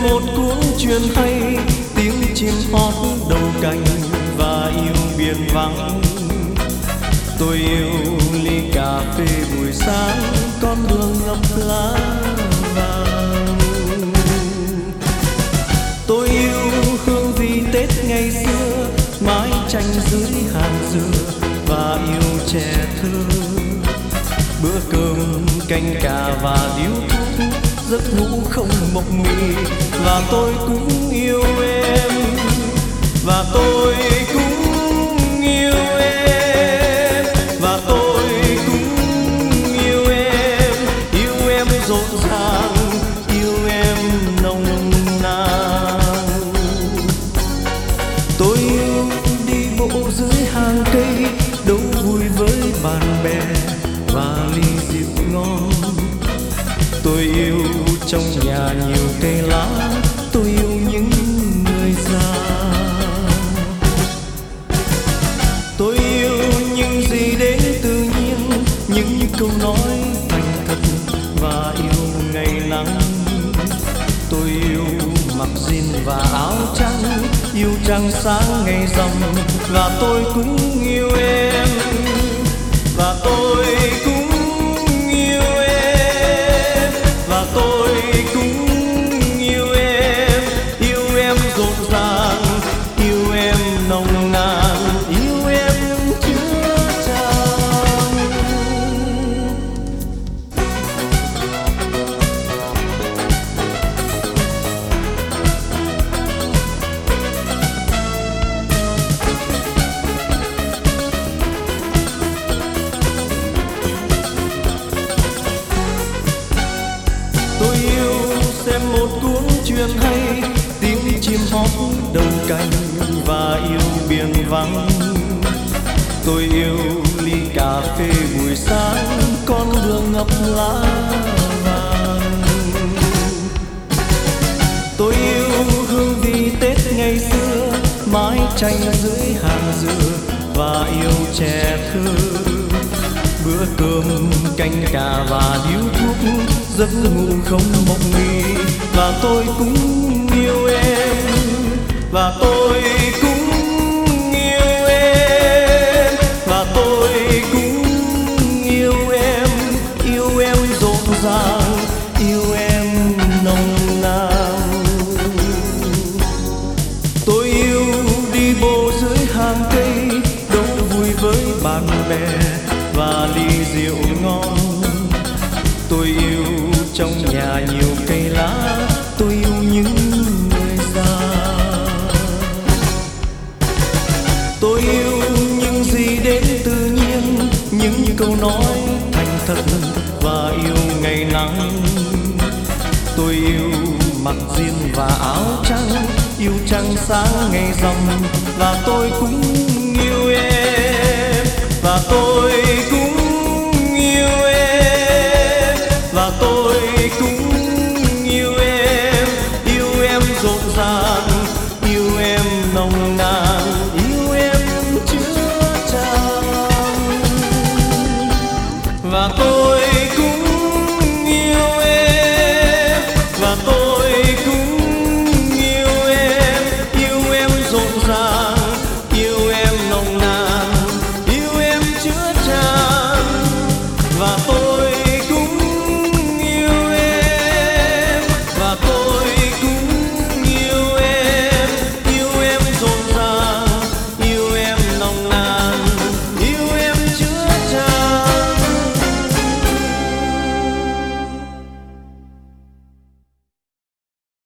một cuốn truyện hay, tiếng chim hót đầu cành và yêu biển vắng. Tôi yêu ly cà phê buổi sáng, con đường ngập lá vàng. Tôi yêu hương vị Tết ngày xưa, mái tranh dưới hàng dừa và yêu trẻ thơ. Bữa cơm canh cà và điếu thuốc, giấc ngủ không mộng mị. Và tôi cũng yêu em, và tôi cũng yêu em, và tôi cũng yêu em rộn ràng, yêu em nồng nàn. Tôi yêu đi bộ dưới hàng cây, đấu vui với bạn bè và ly rượu ngon. Tôi yêu trong nhà nhiều cây lá, tôi yêu những người già. Tôi yêu những gì đến tự nhiên, những câu nói thành thật và yêu ngày nắng. Tôi yêu mặc jean và áo trắng, yêu trăng sáng ngày rằm. Và tôi cũng yêu em, và tôi cũng yêu em, và tôi cũng yêu em rộn ràng, yêu em nồng nàn, yêu em chứa chan. Tôi yêu xem một cuốn truyện hay, tiếng chim hót đầu cành và yêu biển vắng. Tôi yêu ly cà phê buổi sáng, con đường ngập lá vàng. Tôi yêu hương vị Tết ngày xưa, mái tranh dưới hàng dừa và yêu trẻ thơ. Bữa cơm canh cà và điếu thuốc, giấc ngủ không mộng mị. Và tôi cũng yêu em, và tôi cũng yêu em, và tôi cũng yêu em rộn ràng, yêu em nồng nàn. Tôi yêu đi bộ dưới hàng cây, đấu vui với bạn bè và ly rượu ngon. Tôi yêu trong nhà nhiều cây lá, tôi yêu những người già. Tôi yêu những gì đến tự nhiên, những câu nói thành thật và yêu ngày nắng. Tôi yêu mặc jean và áo trắng, yêu trăng sáng ngày rằm. Và tôi cũng yêu em, và tôi cũng yêu em, và tôi